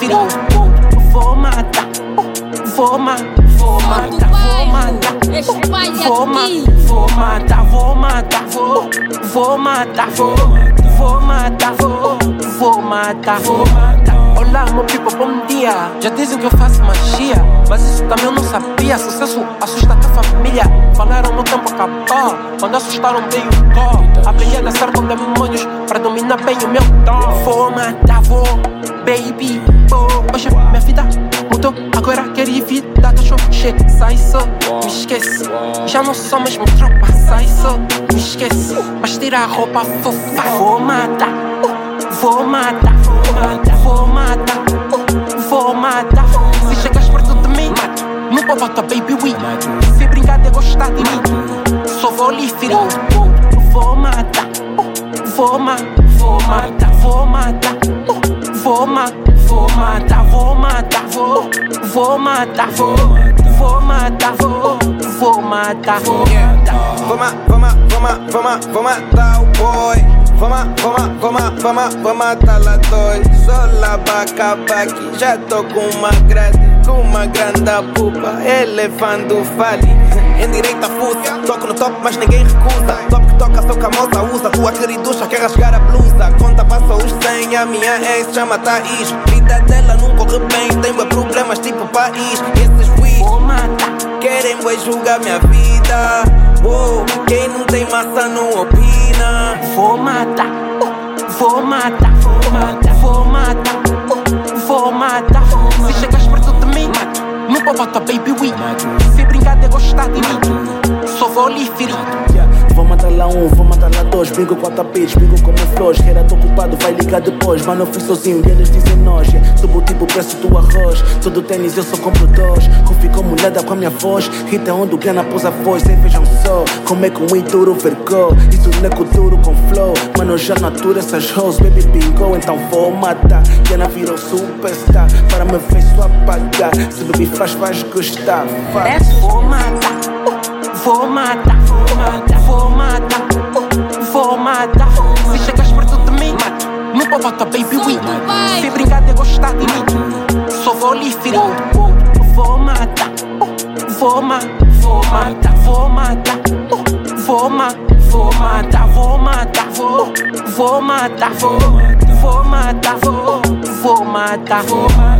ferir. Vou matar, vou matar, vou matar, vou matar, vou matar, vou matar, vou matar, vou matar, vou matar, vou matar. Olá, meu people, bom dia. Já dizem que eu faço magia, mas isso também eu não sabia. Sucesso assusta a tua família. Falaram meu tempo acabou, quando assustaram dei o go. Aprendi a dançar com demônios pra dominar bem o meu dom. Vou matar, vou, baby, hoje minha vida mudou, agora quero ir vida do show. Sai só, me esquece. Já não sou mesmo tropa, sai só, me esquece. Mas tira a roupa fofa. Vou matar, vou matar, vou matar, vou matar, vou matar. Se chegas perto de mim, não vou botar baby we. Se brincar de gostar de mim, só vou lhe ferir. Vou matar, vou matar, vou matar, vou matar, vou matar, vou matar, vou matar, vou matar, vou matar, vou matar, vou matar o boy. Vou matar lá dois. Só lá pra acabar que já tô com uma grande pupa. Elefante fale. Em direita fuça, toco no top, mas ninguém recusa. Top que toca, sou camosa, usa. Tua queriducha quer rasgar a blusa. Conta passou os 100, a minha ex chama Thaís. Vida dela não corre bem, tem bué problemas tipo país. Esses quiz querem bué julgar minha vida. Quem não tem maçã não opina. Vou matar, vou matar, vou matar, vou matar, vou matar. Se chegas perto de mim, não vou botar baby we. Se brincar de gostar de mim, só vou lhe ferir. Vou matar lá um, vou matar lá dois. Brinco com a tapete, brinco como flores. Que era tô ocupado, vai ligar depois. Mas não fui sozinho e eles dizem nós. Subo tipo o preço do arroz. Todo tênis eu só compro dois. Ficou molhada com a minha voz. Rita onde o grana pôs a voz. Sem vejam só, como é que um duro vergou. Isso não é cultura com flow. Mano, já não aturo essas hoes. Baby bingo, então vou matar. Grana virou superstar. Para me ver só apagar. Se baby faz, vais gostar. Vou matar, vou matar, vou matar, vou matar, vou matar. Se chegas perto de mim, não vou botar baby we. Se brincar de gostar de mim, só vou lhe ferir. Vou matar, vou matar, vou matar, vou matar, vou matar, vou matar, vou matar, vou matar, vou matar, vou matar, vou matar, vou matar.